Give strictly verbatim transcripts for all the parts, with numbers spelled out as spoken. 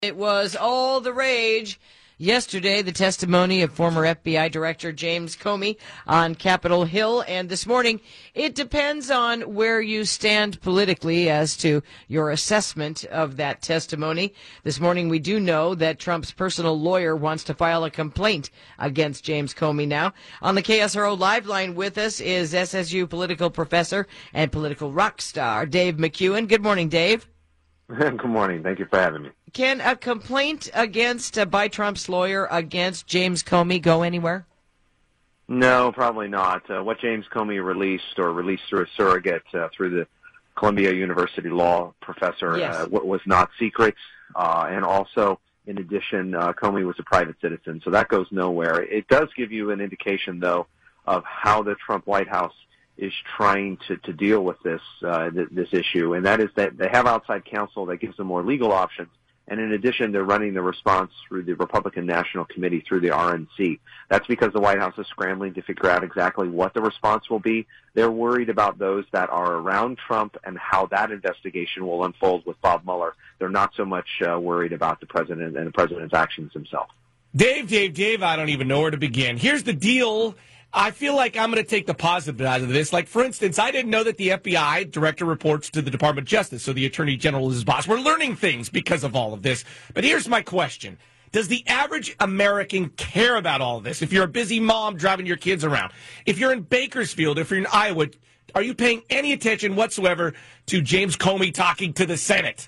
It was all the rage yesterday, the testimony of former F B I Director James Comey on Capitol Hill. And this morning, it depends on where you stand politically as to your assessment of that testimony. This morning, we do know that Trump's personal lawyer wants to file a complaint against James Comey now. On the K S R O Live line with us is S S U political professor and political rock star Dave McEwen. Good morning, Dave. Good morning. Thank you for having me. Can a complaint against uh, by Trump's lawyer against James Comey go anywhere? No, probably not. Uh, what James Comey released or released through a surrogate uh, through the Columbia University law professor Yes. uh, was not secret. Uh, and also, in addition, uh, Comey was a private citizen, so that goes nowhere. It does give you an indication, though, of how the Trump White House is trying to, to deal with this uh, th- this issue, and that is that they have outside counsel that gives them more legal options. And in addition, they're running the response through the Republican National Committee, through the R N C. That's because the White House is scrambling to figure out exactly what the response will be. They're worried about those that are around Trump and how that investigation will unfold with Bob Mueller. They're not so much uh, worried about the president and the president's actions himself. Dave, Dave, Dave, I don't even know where to begin. Here's the deal. I feel like I'm going to take the positive out of this. Like, for instance, I didn't know that the F B I director reports to the Department of Justice, so the Attorney General is his boss. We're learning things because of all of this. But here's my question. Does the average American care about all of this? If you're a busy mom driving your kids around, if you're in Bakersfield, if you're in Iowa, are you paying any attention whatsoever to James Comey talking to the Senate?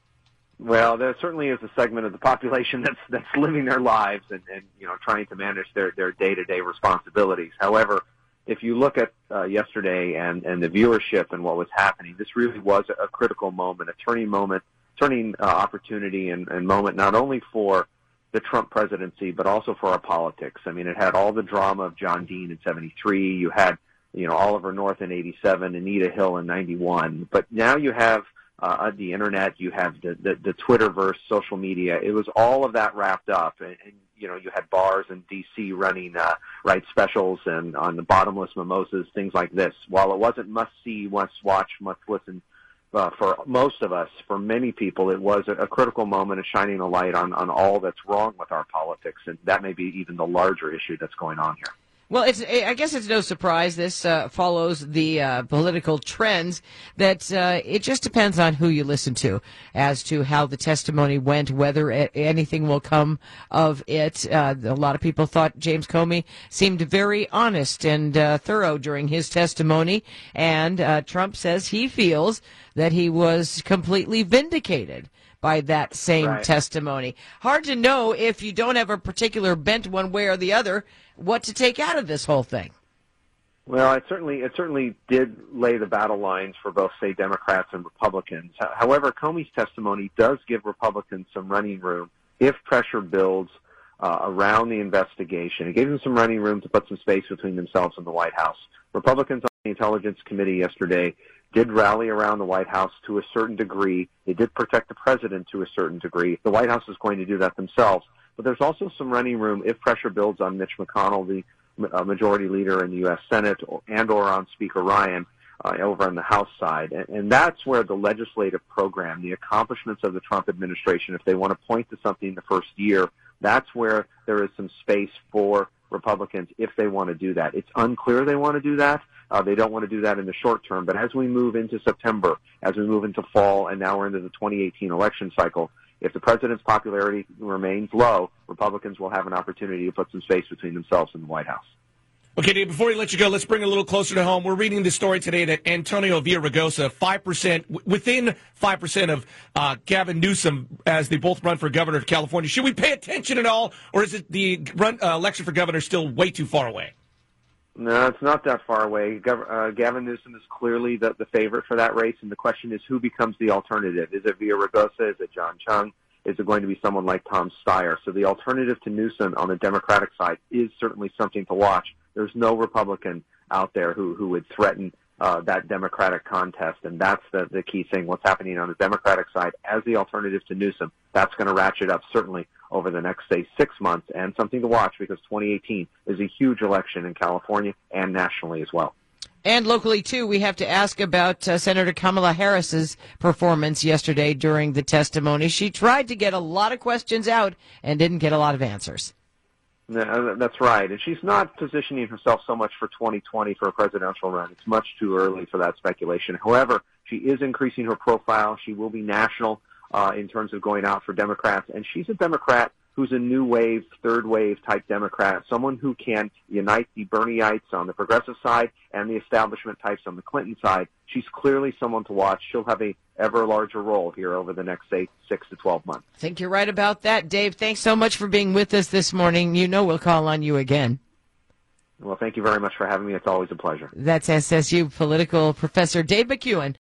Well, there certainly is a segment of the population that's that's living their lives and, and you know trying to manage their, their day-to-day responsibilities. However, if you look at uh, yesterday and, and the viewership and what was happening, this really was a, a critical moment, a turning moment, turning uh, opportunity and, and moment not only for the Trump presidency but also for our politics. I mean, it had all the drama of John Dean in seventy-three. You had you know Oliver North in eighty-seven, Anita Hill in ninety-one. But now you have Uh, the internet, you have the, the, the Twitterverse, social media. It was all of that wrapped up. And, and you know, you had bars in D C running, uh, right, specials and on the bottomless mimosas, things like this. While it wasn't must-see, must-watch, must-listen uh, for most of us, for many people, it was a, a critical moment of shining a light on, on all that's wrong with our politics. And that may be even the larger issue that's going on here. Well, it's, I guess it's no surprise. This uh, follows the uh, political trends that uh, it just depends on who you listen to as to how the testimony went, whether a- anything will come of it. Uh, a lot of people thought James Comey seemed very honest and uh, thorough during his testimony, and uh, Trump says he feels that he was completely vindicated by that same Right. testimony. Hard to know if you don't have a particular bent one way or the other what to take out of this whole thing. Well, it certainly it certainly did lay the battle lines for both, say, Democrats and Republicans. However, Comey's testimony does give Republicans some running room if pressure builds uh, around the investigation. It gave them some running room to put some space between themselves and the White House. Republicans on the Intelligence Committee yesterday did rally around the White House to a certain degree. They did protect the president to a certain degree. The White House is going to do that themselves. But there's also some running room if pressure builds on Mitch McConnell, the uh, majority leader in the U S Senate, and or on Speaker Ryan uh, over on the House side. And, and that's where the legislative program, the accomplishments of the Trump administration, if they want to point to something the first year, that's where there is some space for Republicans if they want to do that. It's unclear they want to do that. Uh, they don't want to do that in the short term. But as we move into September, as we move into fall, and now we're into the twenty eighteen election cycle, if the president's popularity remains low, Republicans will have an opportunity to put some space between themselves and the White House. Okay, Dave, before we let you go, let's bring it a little closer to home. We're reading the story today that Antonio Villaraigosa, five percent, within five percent of uh, Gavin Newsom, as they both run for governor of California. Should we pay attention at all, or is it the run, uh, election for governor still way too far away? No, it's not that far away. Gov- uh, Gavin Newsom is clearly the, the favorite for that race, and the question is who becomes the alternative? Is it Villaraigosa? Is it John Chung? Is it going to be someone like Tom Steyer? So the alternative to Newsom on the Democratic side is certainly something to watch. There's no Republican out there who, who would threaten uh, that Democratic contest, and that's the, the key thing. What's happening on the Democratic side as the alternative to Newsom, that's going to ratchet up certainly over the next, say, six months, and something to watch because twenty eighteen is a huge election in California and nationally as well. And locally, too, we have to ask about uh, Senator Kamala Harris's performance yesterday during the testimony. She tried to get a lot of questions out and didn't get a lot of answers. No, that's right. And she's not positioning herself so much for twenty twenty for a presidential run. It's much too early for that speculation. However, she is increasing her profile. She will be national uh, in terms of going out for Democrats. And she's a Democrat who's a new wave, third wave type Democrat, someone who can unite the Bernieites on the progressive side and the establishment types on the Clinton side. She's clearly someone to watch. She'll have a ever larger role here over the next, say, six to twelve months. I think you're right about that, Dave. Thanks so much for being with us this morning. You know we'll call on you again. Well, thank you very much for having me. It's always a pleasure. That's S S U political professor Dave McEwen